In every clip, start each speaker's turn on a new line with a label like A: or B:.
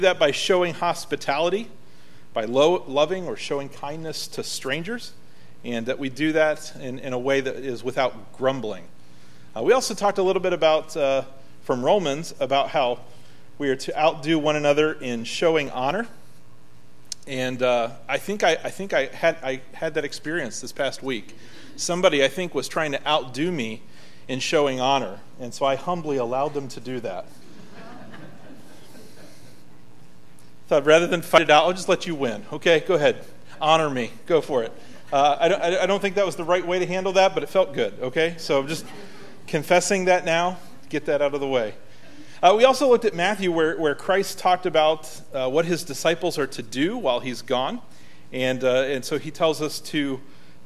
A: that by showing hospitality, by loving or showing kindness to strangers, and that we do that in a way that is without grumbling. We also talked a little bit about, from Romans, about how we are to outdo one another in showing honor. And I think I had that experience this past week. Somebody, I think, was trying to outdo me in showing honor, and so I humbly allowed them to do that. Thought rather than fight it out, I'll just let you win. Okay, go ahead. Honor me. Go for it. I don't think that was the right way to handle that, but it felt good. Okay, so I'm just confessing that now. Get that out of the way. We also looked at Matthew where Christ talked about what his disciples are to do while he's gone. And so he tells us to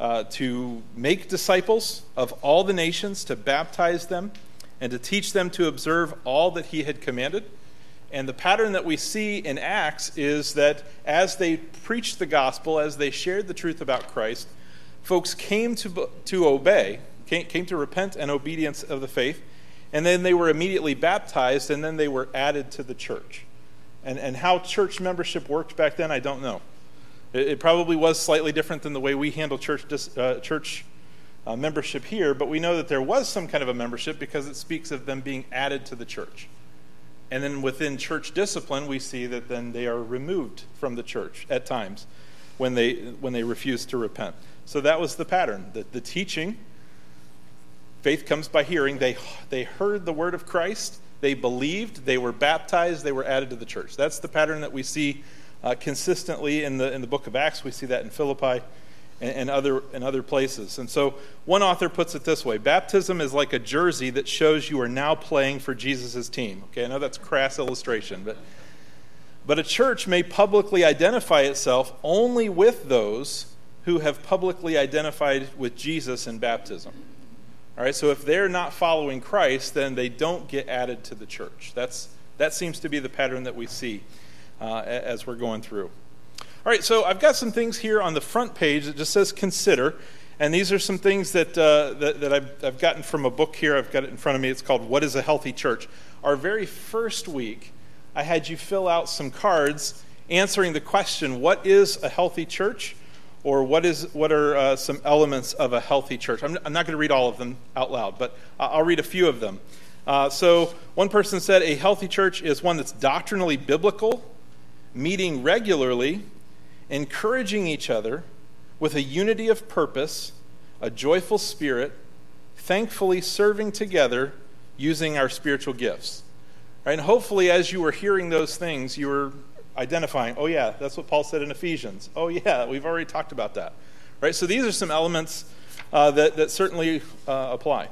A: make disciples of all the nations, to baptize them, and to teach them to observe all that he had commanded. And the pattern that we see in Acts is that as they preached the gospel, as they shared the truth about Christ, folks came to obey, came to repent and obedience of the faith, and then they were immediately baptized, and then they were added to the church. And how church membership worked back then, I don't know. It probably was slightly different than the way we handle church membership here, but we know that there was some kind of a membership because it speaks of them being added to the church. And then within church discipline, we see that then they are removed from the church at times when they refuse to repent. So that was the pattern. The teaching, faith comes by hearing. They heard the word of Christ. They believed. They were baptized. They were added to the church. That's the pattern that we see consistently in the book of Acts. We see that in Philippi and other places. And so one author puts it this way: baptism is like a jersey that shows you are now playing for Jesus' team. Okay, I know that's a crass illustration, but a church may publicly identify itself only with those who have publicly identified with Jesus in baptism. All right, so if they're not following Christ, then they don't get added to the church. That seems to be the pattern that we see as we're going through. All right, so I've got some things here on the front page that just says consider, and these are some things that I've gotten from a book here. I've got it in front of me. It's called What is a Healthy Church? Our very first week, I had you fill out some cards answering the question, what is a healthy church? Or what are some elements of a healthy church? I'm not going to read all of them out loud, but I'll read a few of them. So one person said a healthy church is one that's doctrinally biblical, meeting regularly, encouraging each other with a unity of purpose, a joyful spirit, thankfully serving together, using our spiritual gifts. Right? And hopefully as you were hearing those things, you were identifying, oh yeah, that's what Paul said in Ephesians. Oh yeah, we've already talked about that. Right? So these are some elements that certainly apply.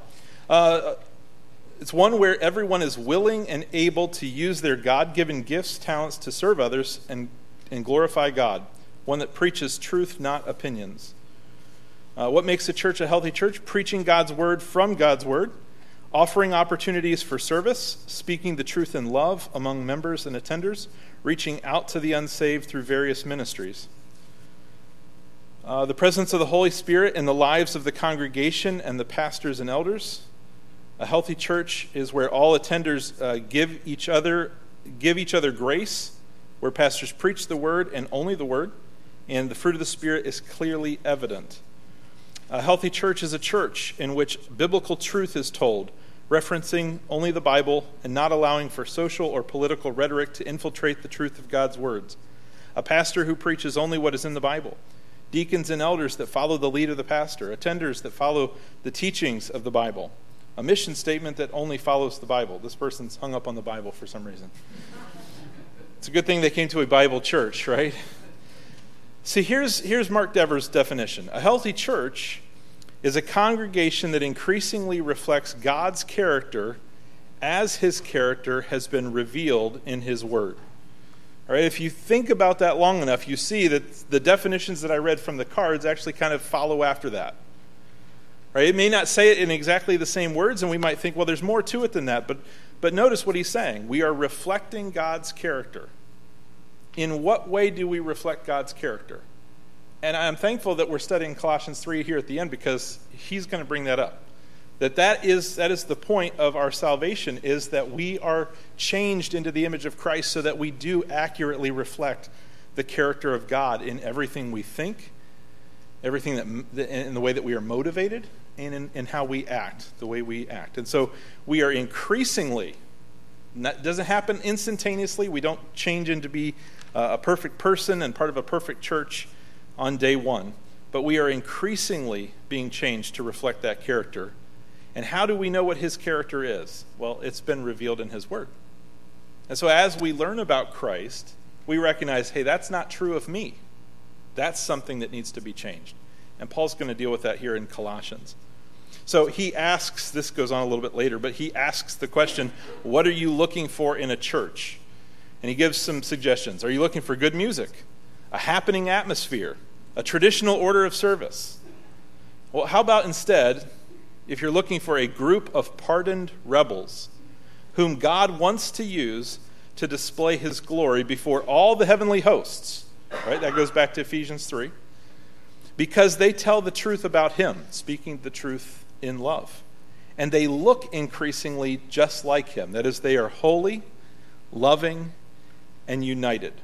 A: It's one where everyone is willing and able to use their God-given gifts, talents to serve others and glorify God. One that preaches truth, not opinions. What makes a church a healthy church? Preaching God's word from God's word, offering opportunities for service, speaking the truth in love among members and attenders, reaching out to the unsaved through various ministries. The presence of the Holy Spirit in the lives of the congregation and the pastors and elders. A healthy church is where all attenders give each other grace, where pastors preach the word and only the word, and the fruit of the Spirit is clearly evident. A healthy church is a church in which biblical truth is told, referencing only the Bible and not allowing for social or political rhetoric to infiltrate the truth of God's words. A pastor who preaches only what is in the Bible. Deacons and elders that follow the lead of the pastor. Attenders that follow the teachings of the Bible. A mission statement that only follows the Bible. This person's hung up on the Bible for some reason. It's a good thing they came to a Bible church, right? See, here's Mark Dever's definition. A healthy church is a congregation that increasingly reflects God's character as his character has been revealed in his word. All right, if you think about that long enough, you see that the definitions that I read from the cards actually kind of follow after that. Right? It may not say it in exactly the same words, and we might think, well, there's more to it than that. But notice what he's saying. We are reflecting God's character. In what way do we reflect God's character? And I'm thankful that we're studying Colossians 3 here at the end because he's going to bring that up. That is the point of our salvation, is that we are changed into the image of Christ so that we do accurately reflect the character of God in everything we think, everything in the way that we are motivated, and in how we act, the way we act. And so we are increasingly, and that doesn't happen instantaneously. We don't change into be a perfect person and part of a perfect church on day one, but we are increasingly being changed to reflect that character. And how do we know what his character is? Well, it's been revealed in his word. And so as we learn about Christ, we recognize, hey, that's not true of me. That's something that needs to be changed. And Paul's going to deal with that here in Colossians. So he asks, this goes on a little bit later, but he asks the question, what are you looking for in a church? And he gives some suggestions. Are you looking for good music, a happening atmosphere, a traditional order of service? Well, how about instead, if you're looking for a group of pardoned rebels whom God wants to use to display his glory before all the heavenly hosts, right? That goes back to Ephesians 3. Because they tell the truth about him, speaking the truth in love. And they look increasingly just like him. That is, they are holy, loving, and united.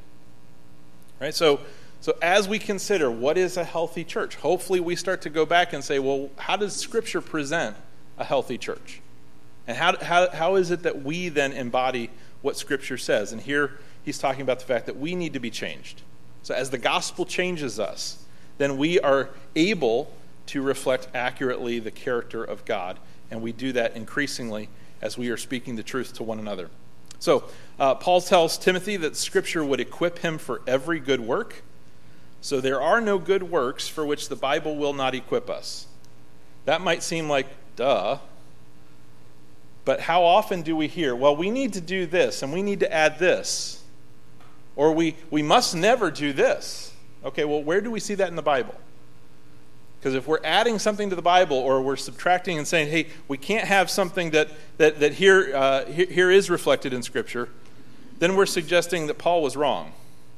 A: Right? So as we consider what is a healthy church, hopefully we start to go back and say, well, how does Scripture present a healthy church? And how is it that we then embody what Scripture says? And here he's talking about the fact that we need to be changed. So as the gospel changes us, then we are able to reflect accurately the character of God. And we do that increasingly as we are speaking the truth to one another. So Paul tells Timothy that Scripture would equip him for every good work. So there are no good works for which the Bible will not equip us. That might seem like, duh. But how often do we hear, well, we need to do this, and we need to add this. Or we must never do this. Okay, well, where do we see that in the Bible? Because if we're adding something to the Bible, or we're subtracting and saying, hey, we can't have something that here is reflected in Scripture, then we're suggesting that Paul was wrong.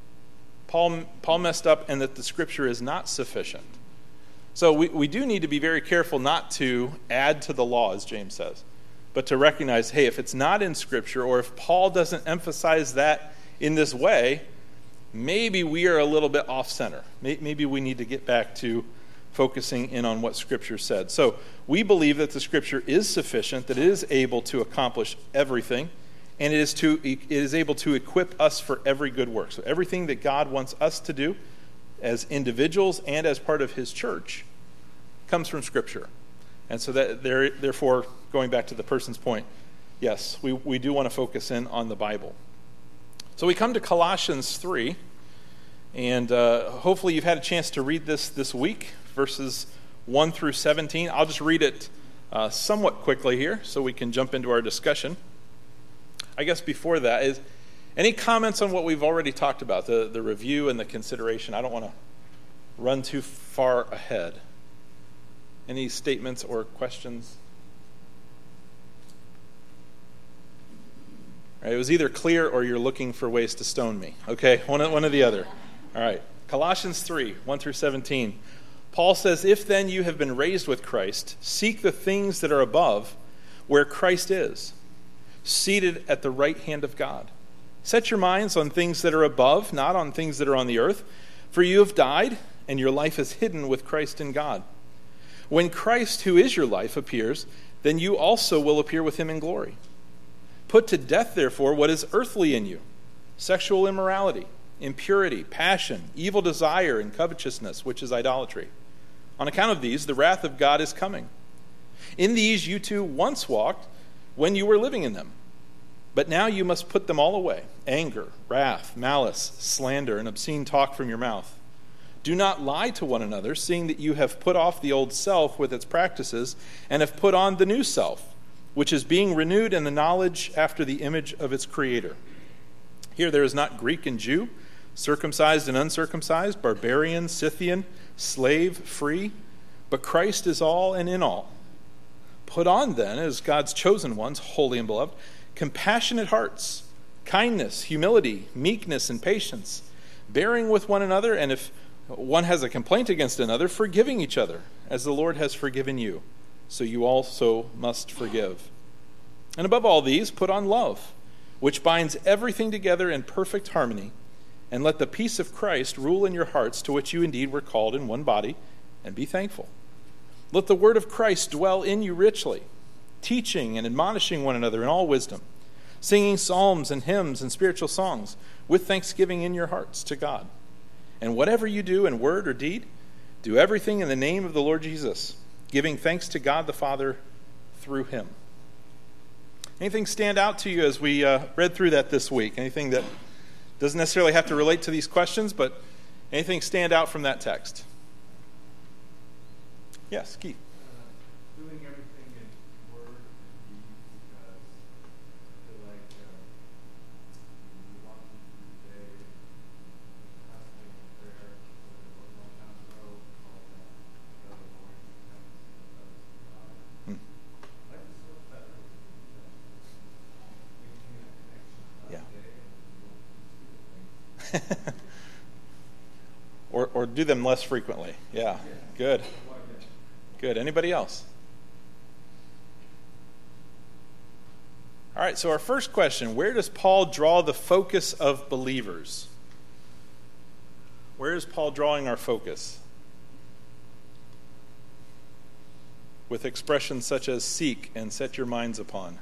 A: Paul messed up, and that the Scripture is not sufficient. So we do need to be very careful not to add to the law, as James says, but to recognize, hey, if it's not in Scripture, or if Paul doesn't emphasize that in this way, maybe we are a little bit off-center. Maybe we need to get back to focusing in on what Scripture said. So we believe that the Scripture is sufficient, that it is able to accomplish everything, and it is able to equip us for every good work. So everything that God wants us to do as individuals and as part of his church comes from Scripture. And so that therefore, going back to the person's point, yes, we do want to focus in on the Bible. So we come to Colossians 3, and hopefully you've had a chance to read this week, verses 1 through 17. I'll just read it somewhat quickly here so we can jump into our discussion. I guess before that, is any comments on what we've already talked about, the review and the consideration? I don't want to run too far ahead. Any statements or questions? All right, it was either clear or you're looking for ways to stone me. Okay, one or the other. All right, Colossians 3, 1 through 17. Paul says, if then you have been raised with Christ, seek the things that are above, where Christ is, seated at the right hand of God. Set your minds on things that are above, not on things that are on the earth. For you have died, and your life is hidden with Christ in God. When Christ, who is your life, appears, then you also will appear with him in glory. Put to death, therefore, what is earthly in you: sexual immorality, impurity, passion, evil desire, and covetousness, which is idolatry. On account of these, the wrath of God is coming. In these you too once walked when you were living in them. But now you must put them all away: anger, wrath, malice, slander, and obscene talk from your mouth. Do not lie to one another, seeing that you have put off the old self with its practices, and have put on the new self, which is being renewed in the knowledge after the image of its Creator. Here there is not Greek and Jew, circumcised and uncircumcised, barbarian, Scythian, slave, free, but Christ is all and in all. Put on then, as God's chosen ones, holy and beloved, compassionate hearts, kindness, humility, meekness, and patience, bearing with one another, and if one has a complaint against another, forgiving each other, as the Lord has forgiven you. so you also must forgive. And above all these, put on love, which binds everything together in perfect harmony, and let the peace of Christ rule in your hearts, to which you indeed were called in one body, and be thankful. Let the word of Christ dwell in you richly, teaching and admonishing one another in all wisdom, singing psalms and hymns and spiritual songs, with thanksgiving in your hearts to God. And whatever you do in word or deed, do everything in the name of the Lord Jesus, giving thanks to God the Father through him. Anything stand out to you as we read through that this week? Anything that doesn't necessarily have to relate to these questions, but anything stand out from that text? Yes, Keith.
B: Doing everything in word and deed, because I feel like we walk through the day constantly in prayer. A long time ago, called the Lord in the presence of God. I just feel better. Making a connection that day and things.
A: Or do them less frequently. Yeah. Good. Good. Anybody else? All right, so our first question, where does Paul draw the focus of believers? Where is Paul drawing our focus? With expressions such as seek and set your minds upon.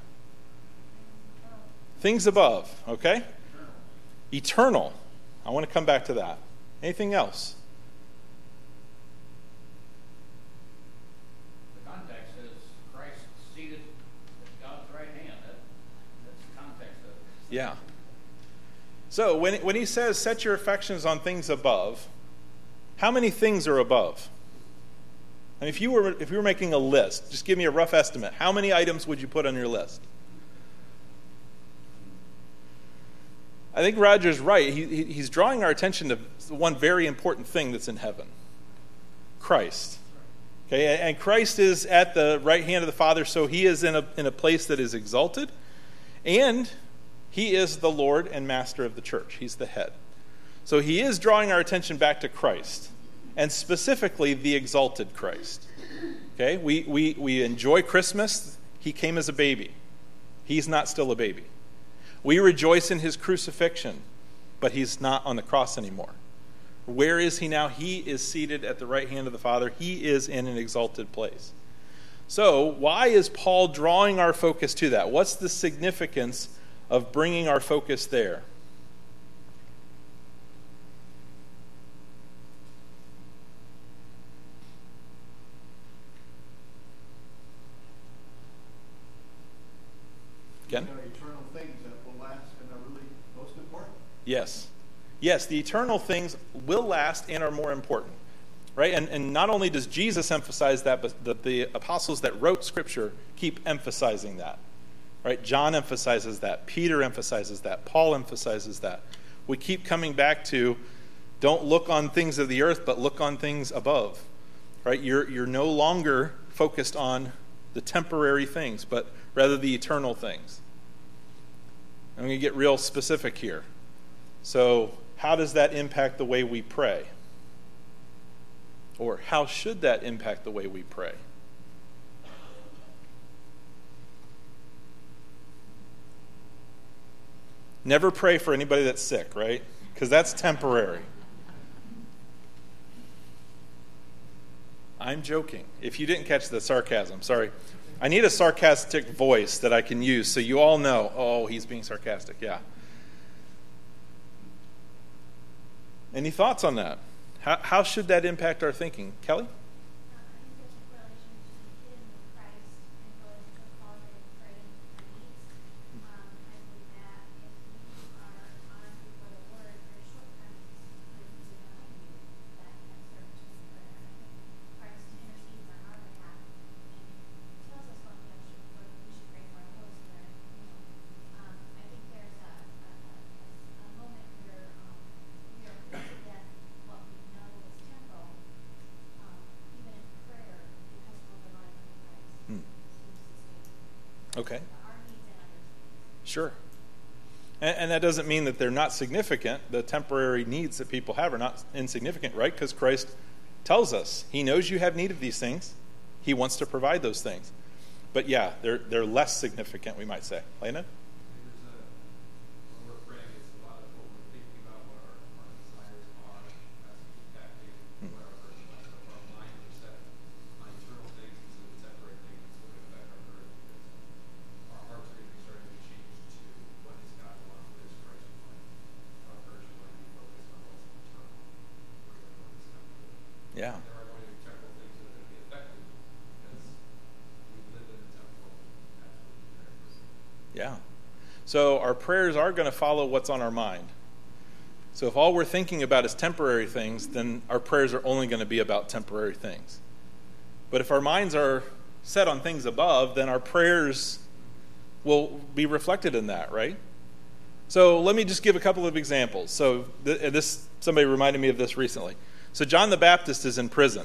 A: Things above, okay? Eternal. I want to come back to that. Anything else?
C: The context is Christ seated at God's right hand. That's the context of it.
A: Yeah. So when he says set your affections on things above, how many things are above? I mean, if you were making a list, just give me a rough estimate. How many items would you put on your list? I think Roger's right. He's drawing our attention to one very important thing that's in heaven. Christ. Okay, and Christ is at the right hand of the Father, so he is in a place that is exalted, and he is the Lord and Master of the church. He's the head. So he is drawing our attention back to Christ, and specifically the exalted Christ. Okay, we enjoy Christmas. He came as a baby. He's not still a baby. We rejoice in his crucifixion, but he's not on the cross anymore. Where is he now? He is seated at the right hand of the Father. He is in an exalted place. So why is Paul drawing our focus to that? What's the significance of bringing our focus there? Again?
B: Eternal things that will last and are really most important.
A: Yes. Yes, the eternal things will last and are more important. Right? And not only does Jesus emphasize that, but the apostles that wrote Scripture keep emphasizing that. Right? John emphasizes that. Peter emphasizes that. Paul emphasizes that. We keep coming back to don't look on things of the earth, but look on things above. Right? You're no longer focused on the temporary things, but rather the eternal things. I'm going to get real specific here. So, how does that impact the way we pray? Or how should that impact the way we pray? Never pray for anybody that's sick, right? Because that's temporary. I'm joking. If you didn't catch the sarcasm, sorry. I need a sarcastic voice that I can use so you all know, oh, he's being sarcastic. Yeah. Any thoughts on that? How should that impact our thinking? Kelly? Okay. Sure. And that doesn't mean that they're not significant. The temporary needs that people have are not insignificant, right? Because Christ tells us he knows you have need of these things. He wants to provide those things. But yeah, they're less significant, we might say. Lena?
B: When we're praying, it's a lot of what we're thinking about, what our desires are, that's impacting what our version is. So if our mind is set on eternal things instead of temporary things, it's going to affect our version because our hearts are going to be starting to change to what does God want, what is Christ want. Our version might be focused on what's eternal, rather than what's temporal.
A: Yeah.
B: There are going to be temporal things that are going to be affected because we live in a temporal, absolutely there.
A: Yeah. So our prayers are going to follow what's on our mind. So if all we're thinking about is temporary things, then our prayers are only going to be about temporary things. But if our minds are set on things above, then our prayers will be reflected in that, right? So let me just give a couple of examples. So somebody reminded me of this recently. So John the Baptist is in prison.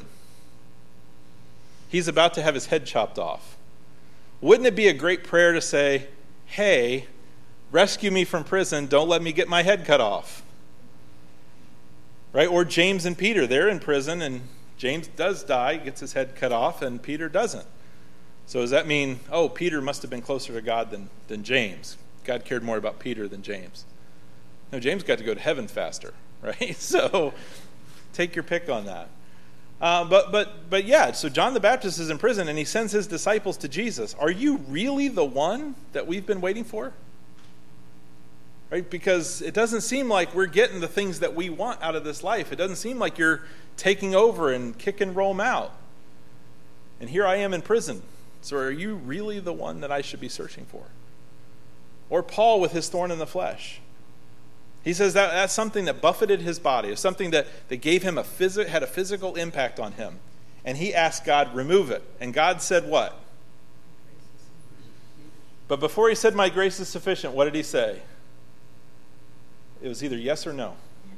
A: He's about to have his head chopped off. Wouldn't it be a great prayer to say, hey, rescue me from prison, don't let me get my head cut off? Right? Or James and Peter, they're in prison, and James does die, gets his head cut off, and Peter doesn't. So does that mean, oh, Peter must have been closer to God than James? God cared more about Peter than James. No, James got to go to heaven faster, right? So take your pick on that. But yeah, so John the Baptist is in prison, and he sends his disciples to Jesus. Are you really the one that we've been waiting for? Right? Because it doesn't seem like we're getting the things that we want out of this life. It doesn't seem like you're taking over and kick and roll out. And here I am in prison. So are you really the one that I should be searching for? Or Paul with his thorn in the flesh. He says that's something that buffeted his body. It's something that gave him had a physical impact on him. And he asked God, remove it. And God said what? But before he said, my grace is sufficient, what did he say? It was either yes or no.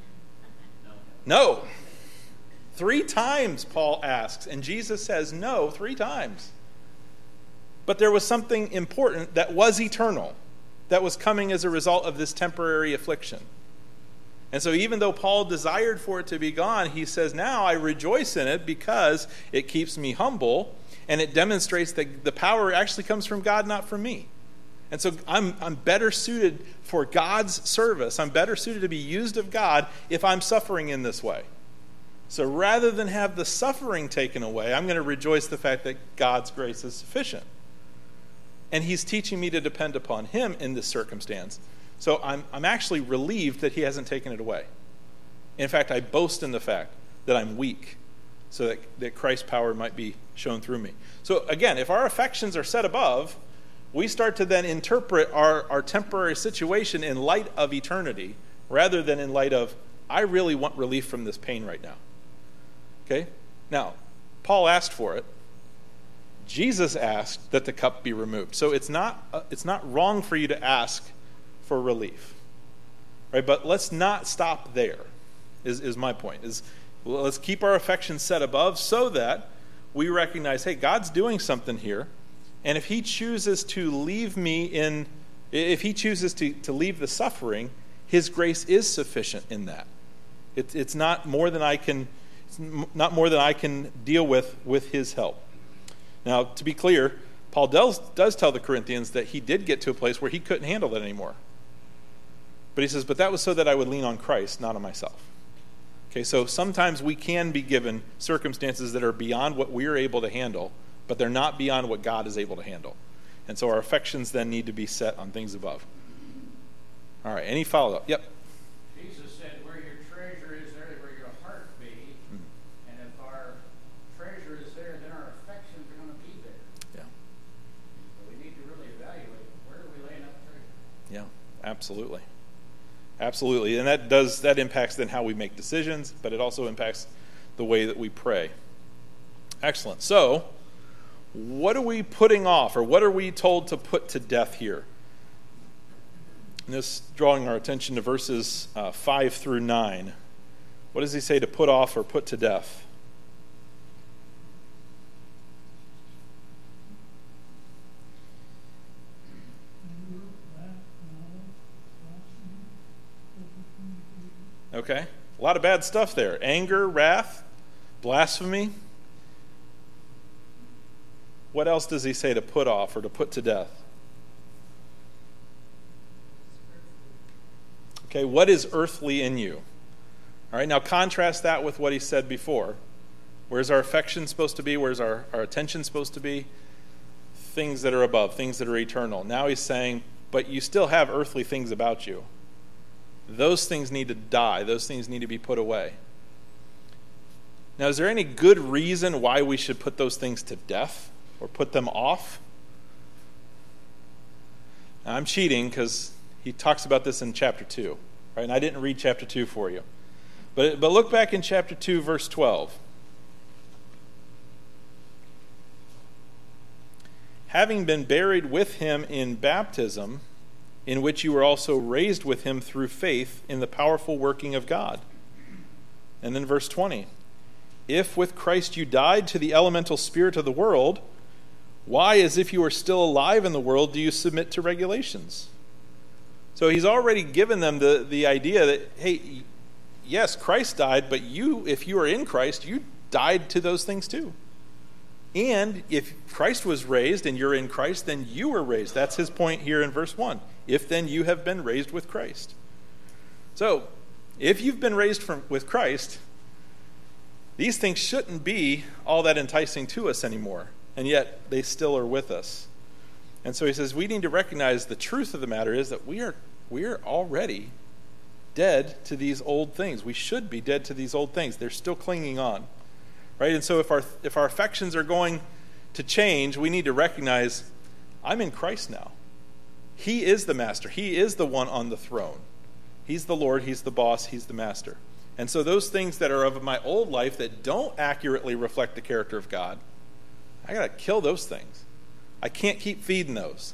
A: No. 3 times Paul asks, and Jesus says no 3 times. But there was something important that was eternal, that was coming as a result of this temporary affliction. And so even though Paul desired for it to be gone, he says, now I rejoice in it because it keeps me humble, and it demonstrates that the power actually comes from God, not from me. And so I'm better suited for God's service. I'm better suited to be used of God if I'm suffering in this way. So rather than have the suffering taken away, I'm going to rejoice the fact that God's grace is sufficient. And he's teaching me to depend upon him in this circumstance. So I'm actually relieved that he hasn't taken it away. In fact, I boast in the fact that I'm weak so that Christ's power might be shown through me. So again, if our affections are set above, we start to then interpret our temporary situation in light of eternity rather than in light of, I really want relief from this pain right now. Okay? Now, Paul asked for it. Jesus asked that the cup be removed. So it's not wrong for you to ask for relief. Right? But let's not stop there, is my point. Let's keep our affections set above so that we recognize, hey, God's doing something here. And if he chooses to leave if he chooses to leave the suffering, his grace is sufficient in that. It's not more than I can deal with his help. Now, to be clear, Paul does tell the Corinthians that he did get to a place where he couldn't handle that anymore. But he says, but that was so that I would lean on Christ, not on myself. Okay, so sometimes we can be given circumstances that are beyond what we are able to handle, but they're not beyond what God is able to handle. And so our affections then need to be set on things above. All right, any follow-up? Yep.
C: Jesus said, where your treasure is, there where your heart be. Mm-hmm. And if our treasure is there, then our affections are going to be there.
A: Yeah.
C: So we need to really evaluate, where are we laying up treasure?
A: Yeah, absolutely. Absolutely. And that impacts then how we make decisions, but it also impacts the way that we pray. Excellent. So, what are we putting off, or what are we told to put to death here? And this drawing our attention to verses 5 through 9. What does he say to put off or put to death? Okay, a lot of bad stuff there. Anger, wrath, blasphemy. what else does he say to put off or to put to death? Okay, what is earthly in you? All right, now contrast that with what he said before. Where's our affection supposed to be? Where's our attention supposed to be? Things that are above, things that are eternal. Now he's saying, but you still have earthly things about you. Those things need to die. Those things need to be put away. Now, is there any good reason why we should put those things to death or put them off? Now, I'm cheating because he talks about this in chapter 2, right? And I didn't read chapter 2 for you. But look back in chapter 2, verse 12. Having been buried with him in baptism, in which you were also raised with him through faith in the powerful working of God. And then verse 20. If with Christ you died to the elemental spirit of the world, why, as if you were still alive in the world, do you submit to regulations? So he's already given them the idea that, hey, yes, Christ died, but you, if you are in Christ, you died to those things too. And if Christ was raised and you're in Christ, then you were raised. That's his point here in verse 1. If then you have been raised with Christ. So, if you've been raised with Christ, these things shouldn't be all that enticing to us anymore. And yet, they still are with us. And so he says, we need to recognize the truth of the matter is that we are already dead to these old things. We should be dead to these old things. They're still clinging on. Right? And so if our affections are going to change, we need to recognize, I'm in Christ now. He is the master. He is the one on the throne. He's the Lord. He's the boss. He's the master. And so those things that are of my old life that don't accurately reflect the character of God, I got to kill those things. I can't keep feeding those.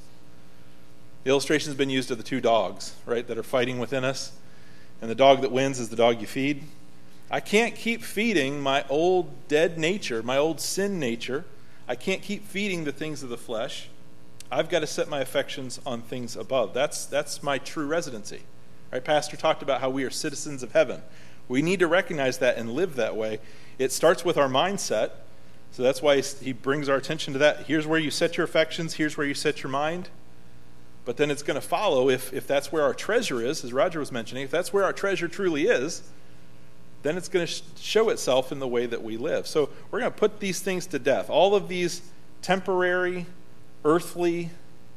A: The illustration has been used of the two dogs, right, that are fighting within us. And the dog that wins is the dog you feed. I can't keep feeding my old dead nature, my old sin nature. I can't keep feeding the things of the flesh. I've got to set my affections on things above. That's my true residency. Right? Pastor talked about how we are citizens of heaven. We need to recognize that and live that way. It starts with our mindset. So that's why he brings our attention to that. Here's where you set your affections. Here's where you set your mind. But then it's going to follow if that's where our treasure is, as Roger was mentioning. If that's where our treasure truly is, then it's going to show itself in the way that we live. So we're going to put these things to death. All of these temporary, earthly,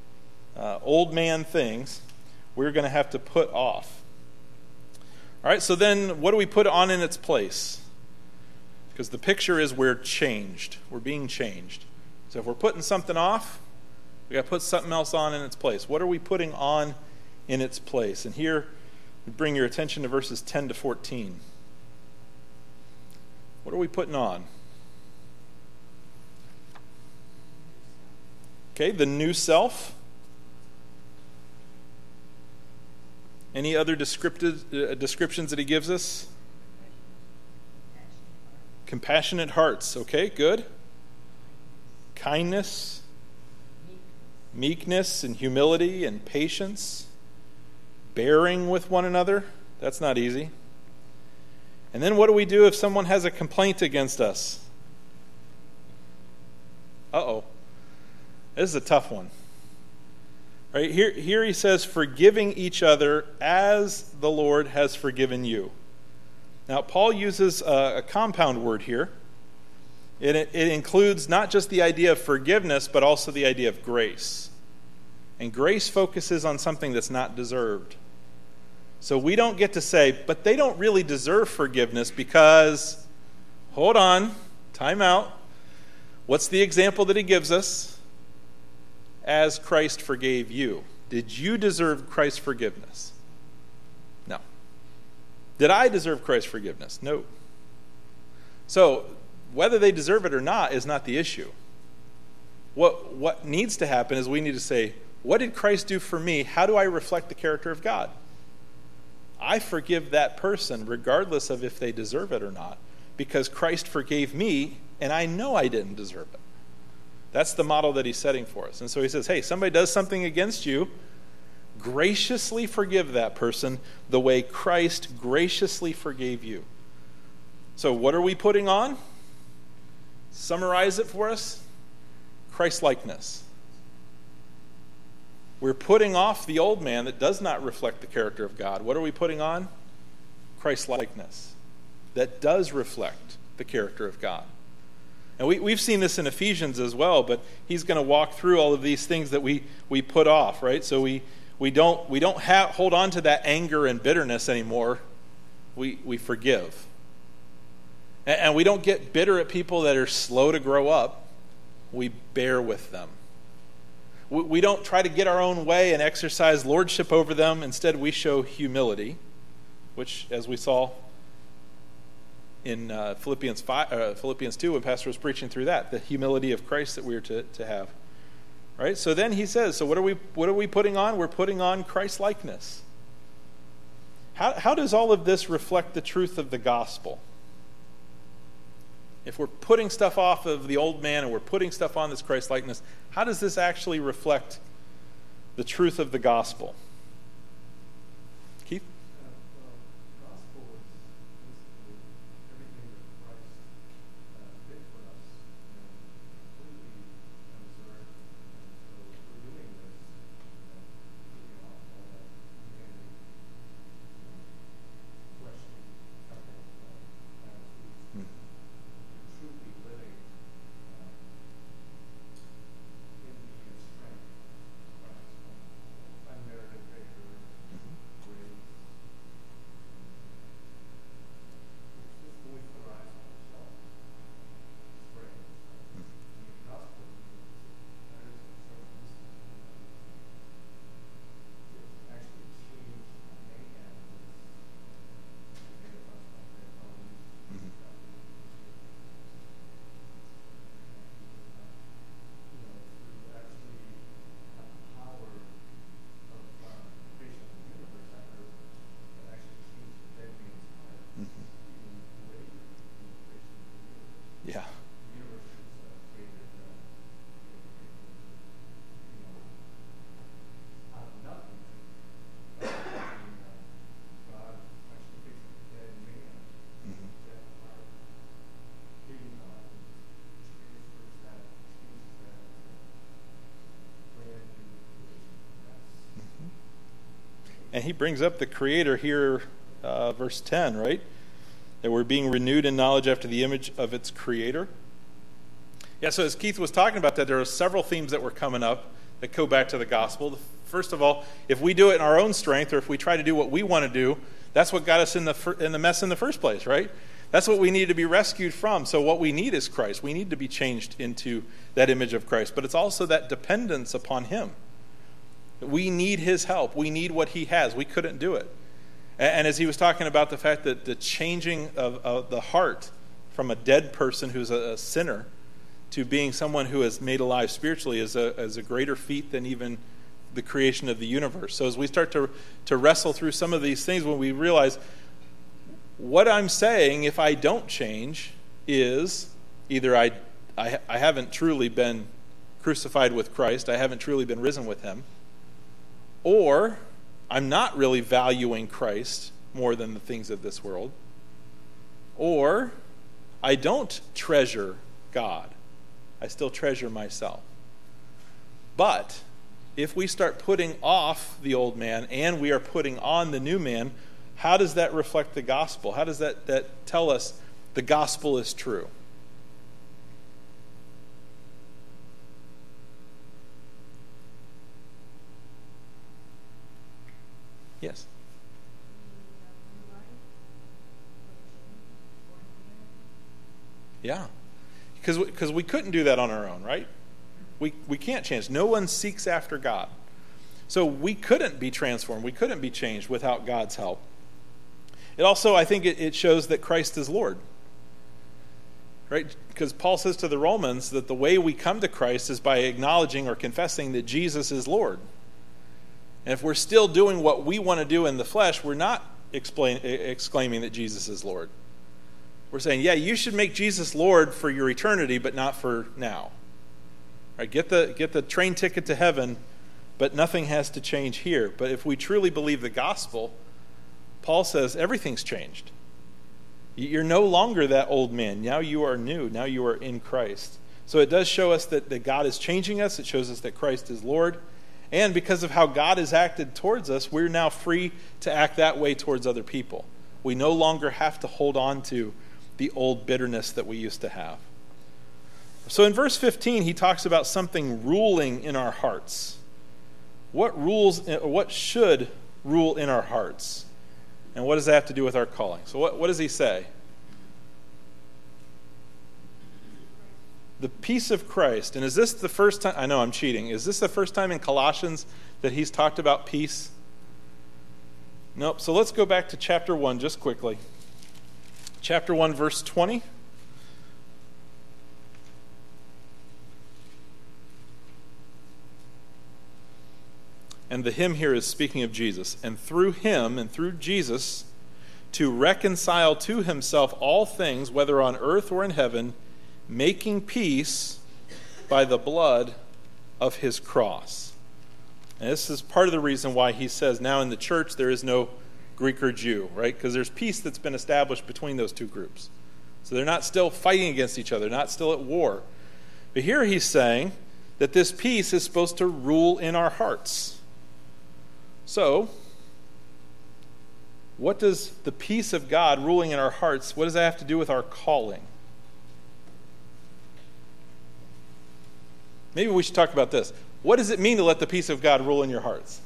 A: old man things, we're going to have to put off. All right, so then what do we put on in its place? Because the picture is we're changed. We're being changed. So if we're putting something off, we got to put something else on in its place. What are we putting on in its place? And here, we bring your attention to verses 10 to 14. What are we putting on? Okay, the new self. Any other descriptions that he gives us? Compassionate hearts. Okay, good. Kindness, meekness, and humility, and patience. Bearing with one another. That's not easy. And then what do we do if someone has a complaint against us? Uh-oh. This is a tough one. Right? Here he says, forgiving each other as the Lord has forgiven you. Now, Paul uses a compound word here. It includes not just the idea of forgiveness, but also the idea of grace. And grace focuses on something that's not deserved. So we don't get to say, but they don't really deserve forgiveness because, hold on, time out. What's the example that he gives us? As Christ forgave you. Did you deserve Christ's forgiveness? No. Did I deserve Christ's forgiveness? No. So, whether they deserve it or not is not the issue. What needs to happen is we need to say, what did Christ do for me? How do I reflect the character of God? I forgive that person regardless of if they deserve it or not, because Christ forgave me and I know I didn't deserve it. That's the model that he's setting for us. And so he says, hey, somebody does something against you, graciously forgive that person the way Christ graciously forgave you. So what are we putting on? Summarize it for us. Christ-likeness. We're putting off the old man that does not reflect the character of God. What are we putting on? Christ-likeness that does reflect the character of God. And we've seen this in Ephesians as well, but he's going to walk through all of these things that we put off, right? So we don't hold on to that anger and bitterness anymore. We forgive. And we don't get bitter at people that are slow to grow up. We bear with them. We don't try to get our own way and exercise lordship over them. Instead, we show humility, which, as we saw in Philippians 2, when Pastor was preaching through that, the humility of Christ that we are to have. Right? So then he says, so what are we putting on? We're putting on Christ-likeness. How does all of this reflect the truth of the gospel? If we're putting stuff off of the old man and we're putting stuff on this Christ-likeness, how does this actually reflect the truth of the gospel? Keith?
B: The gospel is basically everything that Christ did for us, completely undeserved. And so we're doing this, taking off all that humanity, fleshly couple of attitudes. Truly living in the strength of Christ, unmerited favor, grace. It's just when we put our eyes on ourselves, it's great. I mean, the gospel, that is a certain distance. It's actually changed man and made of us like their own.
A: Yeah. And he brings up the Creator here, verse 10, right? That we're being renewed in knowledge after the image of its Creator. Yeah, so as Keith was talking about that, there are several themes that were coming up that go back to the gospel. First of all, if we do it in our own strength, or if we try to do what we want to do, that's what got us in the mess in the first place, right? That's what we need to be rescued from. So what we need is Christ. We need to be changed into that image of Christ. But it's also that dependence upon Him. We need His help. We need what He has. We couldn't do it. And as he was talking about the fact that the changing of the heart from a dead person who's a sinner to being someone who is made alive spiritually is a greater feat than even the creation of the universe. So as we start to wrestle through some of these things, when we realize what I'm saying, if I don't change, is either I haven't truly been crucified with Christ, I haven't truly been risen with Him, or I'm not really valuing Christ more than the things of this world, or I don't treasure God. I still treasure myself. But if we start putting off the old man and we are putting on the new man, how does that reflect the gospel? How does that tell us the gospel is true? Yes. Yeah. Because we couldn't do that on our own, right? We can't change. No one seeks after God. So we couldn't be transformed. We couldn't be changed without God's help. It also, I think it shows that Christ is Lord. Right? Because Paul says to the Romans that the way we come to Christ is by acknowledging or confessing that Jesus is Lord. And if we're still doing what we want to do in the flesh, we're not exclaiming that Jesus is Lord. We're saying, yeah, you should make Jesus Lord for your eternity, but not for now. Right? Get the train ticket to heaven, but nothing has to change here. But if we truly believe the gospel, Paul says everything's changed. You're no longer that old man. Now you are new. Now you are in Christ. So it does show us that God is changing us. It shows us that Christ is Lord. And because of how God has acted towards us, we're now free to act that way towards other people. We no longer have to hold on to the old bitterness that we used to have. So in verse 15, he talks about something ruling in our hearts. What should rule in our hearts? And what does that have to do with our calling? So what does he say? The peace of Christ. And is this the first time? I know I'm cheating. Is this the first time in Colossians that he's talked about peace? Nope. So let's go back to chapter 1 just quickly. Chapter 1, verse 20. And the hymn here is speaking of Jesus. And through him and through Jesus, to reconcile to himself all things, whether on earth or in heaven, making peace by the blood of his cross. And this is part of the reason why he says now in the church there is no Greek or Jew, right? Because there's peace that's been established between those two groups. So they're not still fighting against each other, not still at war. But here he's saying that this peace is supposed to rule in our hearts. So, what does the peace of God ruling in our hearts, what does that have to do with our calling? Maybe we should talk about this. What does it mean to let the peace of God rule in your hearts?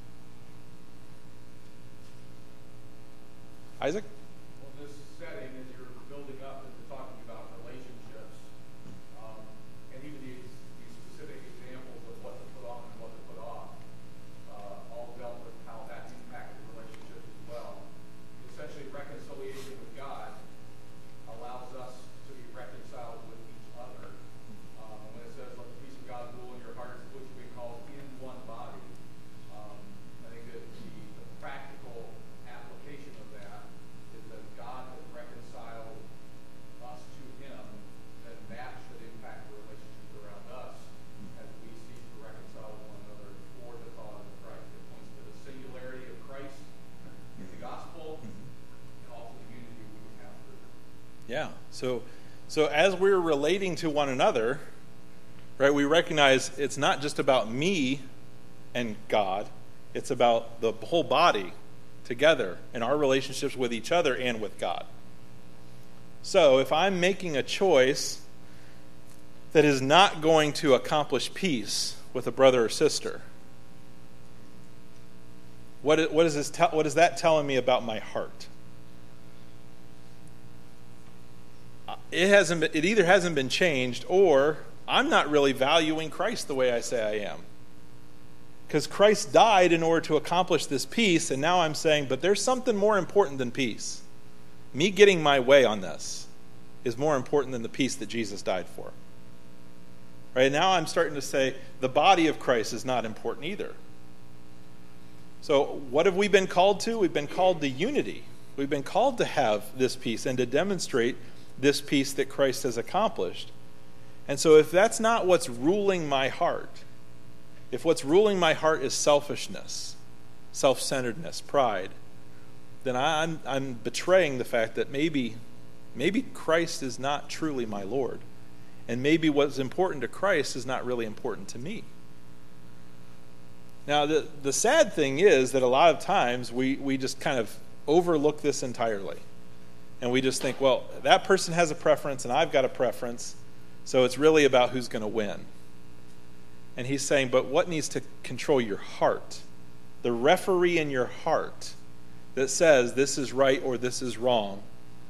A: Isaac?
B: Well, this setting, as you're building up and talking about relationships, and even these specific examples of what to put on and what to put off, all dealt with how that impacted relationships as well. Essentially, reconciliation with God allows us to be reconciled with each other. When it says, let the peace of God rule in your hearts, which we call in one body, I think that the practical application of that is that God has reconciled us to him, then that should impact the relationships around us as we seek to reconcile one another for the cause of Christ. It points to the singularity of Christ in the gospel and also the unity we can have through him.
A: Yeah. So as we're relating to one another, right, we recognize it's not just about me and God, it's about the whole body together in our relationships with each other and with God. So if I'm making a choice that is not going to accomplish peace with a brother or sister, what is that telling me about my heart? It either hasn't been changed, or I'm not really valuing Christ the way I say I am. Because Christ died in order to accomplish this peace, and now I'm saying, but there's something more important than peace. Me getting my way on this is more important than the peace that Jesus died for. Right now I'm starting to say the body of Christ is not important either. So what have we been called to? We've been called to unity. We've been called to have this peace and to demonstrate this peace that Christ has accomplished. And so if that's not what's ruling my heart, if what's ruling my heart is selfishness, self-centeredness, pride, then I'm betraying the fact that maybe Christ is not truly my Lord. And maybe what's important to Christ is not really important to me. Now, the sad thing is that a lot of times we just kind of overlook this entirely. And we just think, well, that person has a preference and I've got a preference, so it's really about who's going to win. And he's saying, but what needs to control your heart? The referee in your heart that says this is right or this is wrong,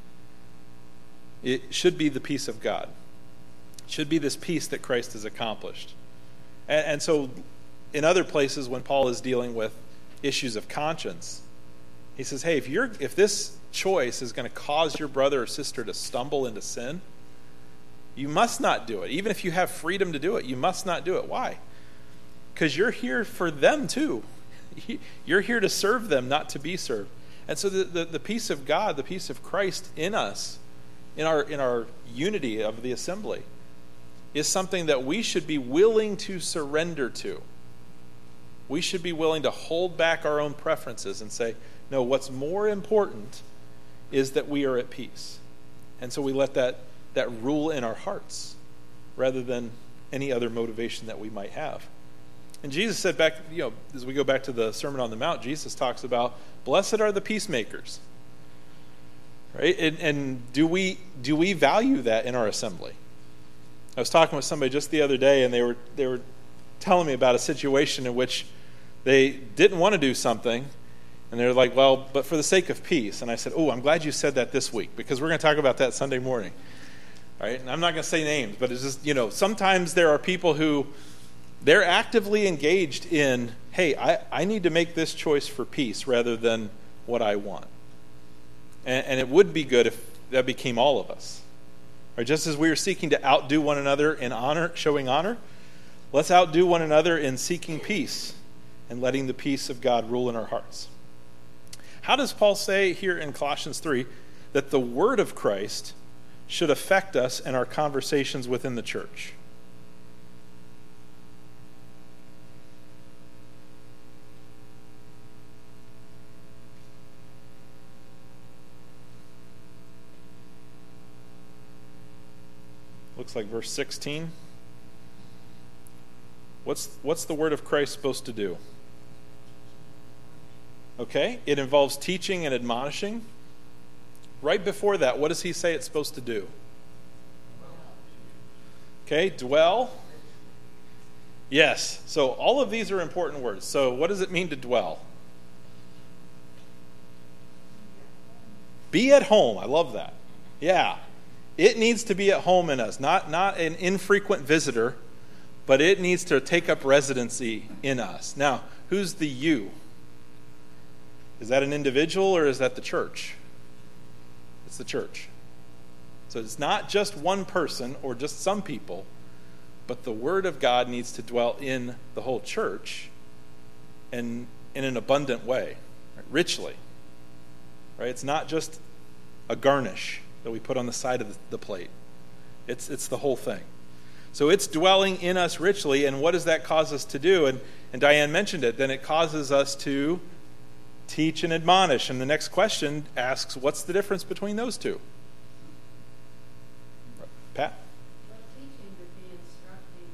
A: it should be the peace of God. It should be this peace that Christ has accomplished. And so in other places when Paul is dealing with issues of conscience, he says, hey, if this choice is going to cause your brother or sister to stumble into sin, you must not do it. Even if you have freedom to do it, you must not do it. Why? Because you're here for them too. You're here to serve them, not to be served. And so the peace of God, the peace of Christ in us, in our unity of the assembly, is something that we should be willing to surrender to. We should be willing to hold back our own preferences and say, no, what's more important is that we are at peace. And so we let that rule in our hearts. rather than any other motivation that we might have. And Jesus said back, as we go back to the Sermon on the Mount, Jesus talks about, blessed are the peacemakers. Right? And do we value that in our assembly? I was talking with somebody just the other day, and they were telling me about a situation in which they didn't want to do something, and they're like, well, but for the sake of peace. And I said, I'm glad you said that this week, because we're going to talk about that Sunday morning. Right? And I'm not going to say names, but it's just, sometimes there are people who, they're actively engaged in, hey, I need to make this choice for peace rather than what I want. And it would be good if that became all of us. Right? Just as we are seeking to outdo one another in honor, showing honor, let's outdo one another in seeking peace and letting the peace of God rule in our hearts. How does Paul say here in Colossians 3 that the word of Christ should affect us in our conversations within the church? Looks like verse 16. What's the word of Christ supposed to do? Okay, it involves teaching and admonishing. Right before that, what does he say it's supposed to do? Okay, dwell. Yes, so all of these are important words. So what does it mean to dwell? Be at home. I love that. Yeah. It needs to be at home in us, not an infrequent visitor, but it needs to take up residency in us. Now, who's the you? Is that an individual or is that the church? It's the church. So it's not just one person or just some people, but the Word of God needs to dwell in the whole church and in an abundant way, right? Richly. Right? It's not just a garnish that we put on the side of the plate. It's the whole thing. So it's dwelling in us richly, and what does that cause us to do? And Diane mentioned it. Then it causes us to teach and admonish. And the next question asks, what's the difference between those two? Pat?
D: Well, teaching would be instructing,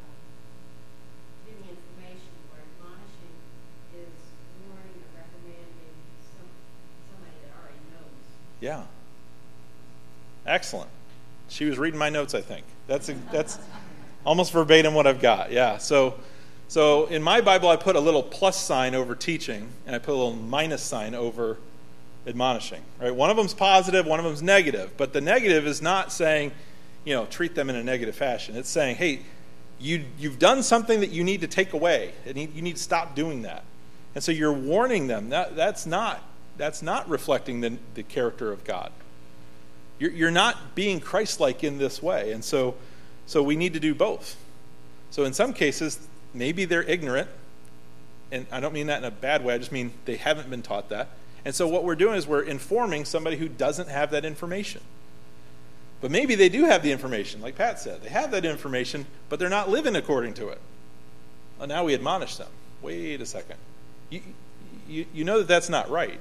D: giving information, where admonishing is warning or recommending somebody that already knows.
A: Yeah. Excellent. She was reading my notes, I think. That's almost verbatim what I've got. Yeah. So in my Bible, I put a little plus sign over teaching, and I put a little minus sign over admonishing. Right? One of them's positive, one of them's negative. But the negative is not saying, treat them in a negative fashion. It's saying, hey, you've done something that you need to take away. You need to stop doing that. And so you're warning them. That's not reflecting the character of God. You're not being Christ-like in this way. And so we need to do both. So in some cases, maybe they're ignorant. And I don't mean that in a bad way. I just mean they haven't been taught that. And so what we're doing is we're informing somebody who doesn't have that information. But maybe they do have the information, like Pat said. They have that information, but they're not living according to it. Well, now we admonish them. Wait a second. You know that that's not right.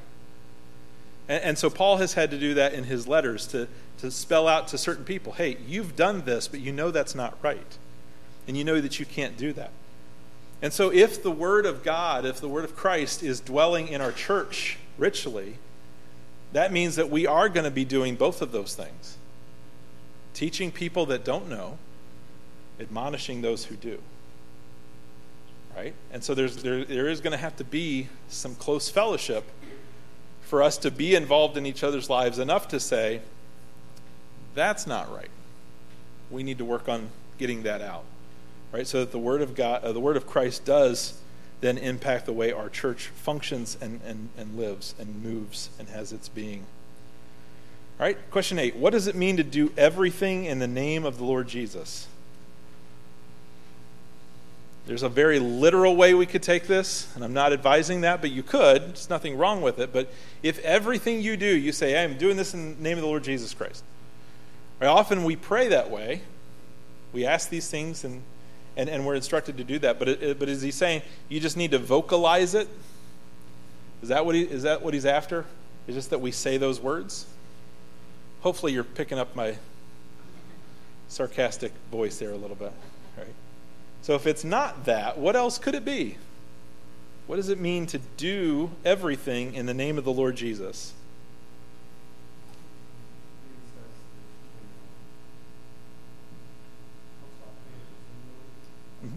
A: And so Paul has had to do that in his letters to spell out to certain people, hey, you've done this, but you know that's not right. And you know that you can't do that. And so if the Word of God, if the Word of Christ is dwelling in our church richly, that means that we are going to be doing both of those things. Teaching people that don't know, admonishing those who do. Right? And so there is going to have to be some close fellowship for us to be involved in each other's lives enough to say, that's not right. We need to work on getting that out. Right? So that the Word of God, the Word of Christ does then impact the way our church functions and lives and moves and has its being. All right, question 8. What does it mean to do everything in the name of the Lord Jesus? There's a very literal way we could take this, and I'm not advising that, but you could. There's nothing wrong with it. But if everything you do, you say, hey, I'm doing this in the name of the Lord Jesus Christ. Right? Often we pray that way. We ask these things, and we're instructed to do that. But is he saying you just need to vocalize it? Is that what he's after? Is just that we say those words? Hopefully you're picking up my sarcastic voice there a little bit, right? So if it's not that, what else could it be? What does it mean to do everything in the name of the Lord Jesus? Mm-hmm.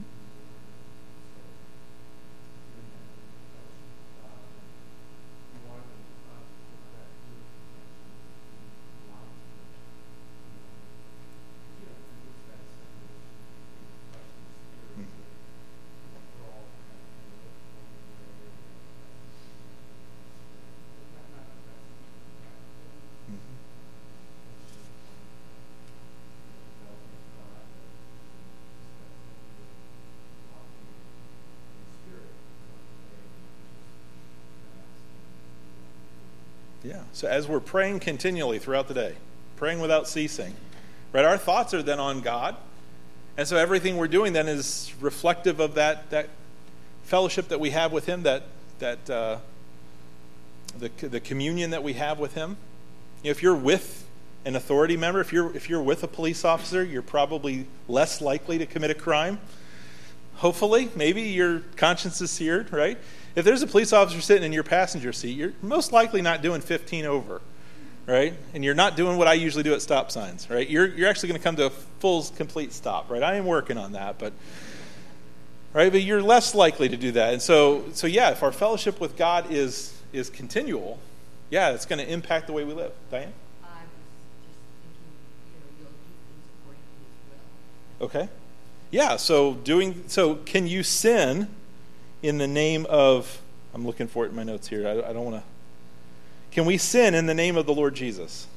A: Yeah. So as we're praying continually throughout the day, praying without ceasing, right? Our thoughts are then on God. And so everything we're doing then is reflective of that fellowship that we have with him, the communion that we have with him. You know, if you're with an authority member, if you're with a police officer, you're probably less likely to commit a crime. Hopefully, maybe your conscience is seared, right? If there's a police officer sitting in your passenger seat, you're most likely not doing 15 over, right? And you're not doing what I usually do at stop signs, right? You're actually going to come to a full, complete stop, right? I am working on that, but you're less likely to do that. And so yeah, if our fellowship with God is continual, yeah, it's going to impact the way we live. Diane?
D: I was just thinking, you'll do things according to his will.
A: Okay. Yeah, so can you sin in the name of, I'm looking for it in my notes here. I don't want to. Can we sin in the name of the Lord Jesus?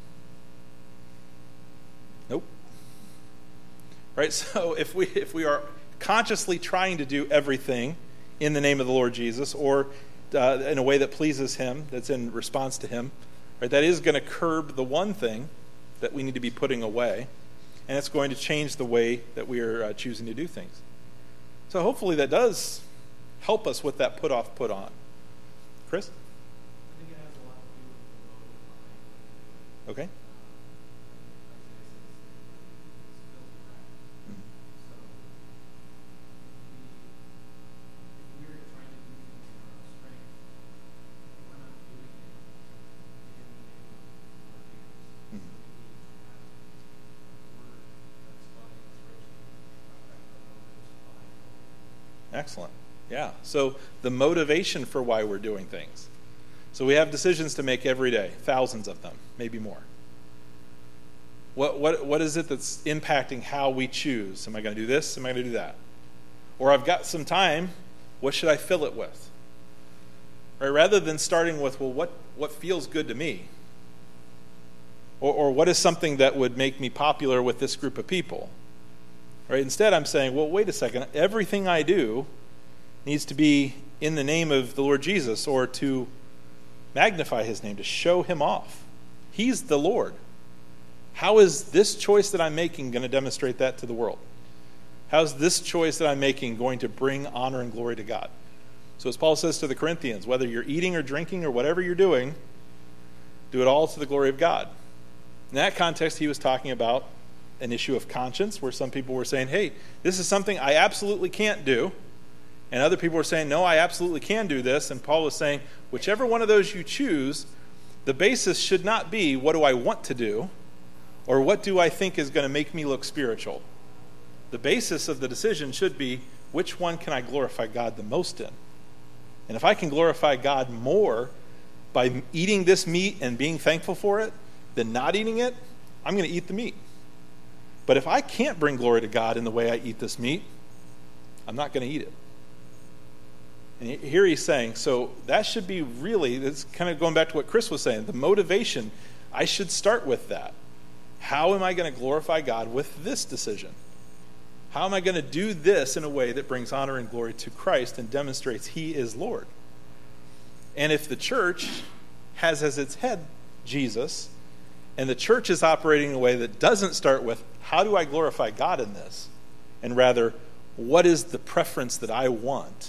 A: Nope. Right? So if we are consciously trying to do everything in the name of the Lord Jesus, or in a way that pleases him, that's in response to him, right, that is going to curb the one thing that we need to be putting away, and it's going to change the way that we are choosing to do things. So hopefully that does help us with that put off, put on. Chris?
B: I think it has a lot to do with the motive behind what you're doing.
A: Okay. Excellent. Yeah. So the motivation for why we're doing things. So we have decisions to make every day, thousands of them, maybe more. What is it that's impacting how we choose? Am I going to do this? Am I going to do that? Or I've got some time, what should I fill it with? Right? Rather than starting with, well, what feels good to me? Or what is something that would make me popular with this group of people? Right? Instead, I'm saying, well, wait a second. Everything I do needs to be in the name of the Lord Jesus, or to magnify his name, to show him off. He's the Lord. How is this choice that I'm making going to demonstrate that to the world? How is this choice that I'm making going to bring honor and glory to God? So as Paul says to the Corinthians, whether you're eating or drinking or whatever you're doing, do it all to the glory of God. In that context, he was talking about an issue of conscience, where some people were saying, hey, this is something I absolutely can't do. And other people were saying, no, I absolutely can do this. And Paul was saying, whichever one of those you choose, the basis should not be, what do I want to do? Or what do I think is going to make me look spiritual? The basis of the decision should be, which one can I glorify God the most in? And if I can glorify God more by eating this meat and being thankful for it than not eating it, I'm going to eat the meat. But if I can't bring glory to God in the way I eat this meat, I'm not going to eat it. And here he's saying, so that should be really, that's kind of going back to what Chris was saying, the motivation, I should start with that. How am I going to glorify God with this decision? How am I going to do this in a way that brings honor and glory to Christ and demonstrates he is Lord? And if the church has as its head Jesus, and the church is operating in a way that doesn't start with, how do I glorify God in this? And rather, what is the preference that I want?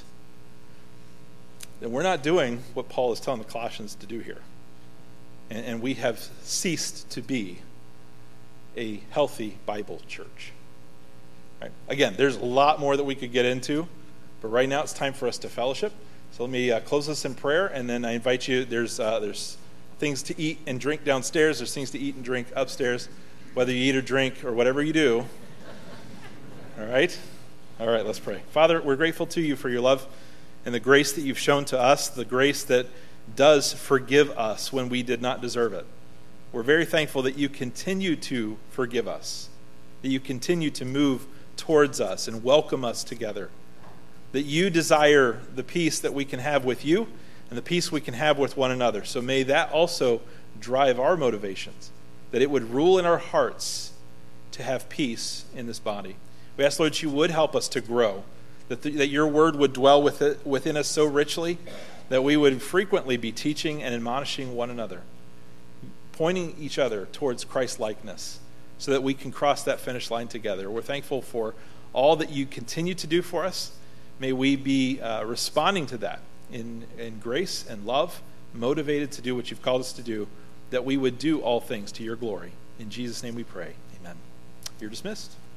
A: Then we're not doing what Paul is telling the Colossians to do here. And we have ceased to be a healthy Bible church. Right? Again, there's a lot more that we could get into, but right now it's time for us to fellowship. So let me close this in prayer, and then I invite you, there's things to eat and drink downstairs. There's things to eat and drink upstairs, whether you eat or drink or whatever you do. All right? All right, let's pray. Father, we're grateful to you for your love and the grace that you've shown to us, the grace that does forgive us when we did not deserve it. We're very thankful that you continue to forgive us, that you continue to move towards us and welcome us together, that you desire the peace that we can have with you and the peace we can have with one another. So may that also drive our motivations, that it would rule in our hearts to have peace in this body. We ask, Lord, that you would help us to grow, that your word would dwell within us so richly that we would frequently be teaching and admonishing one another, pointing each other towards Christ-likeness so that we can cross that finish line together. We're thankful for all that you continue to do for us. May we be responding to that in grace and love, motivated to do what you've called us to do, that we would do all things to your glory. In Jesus' name we pray. Amen. You're dismissed.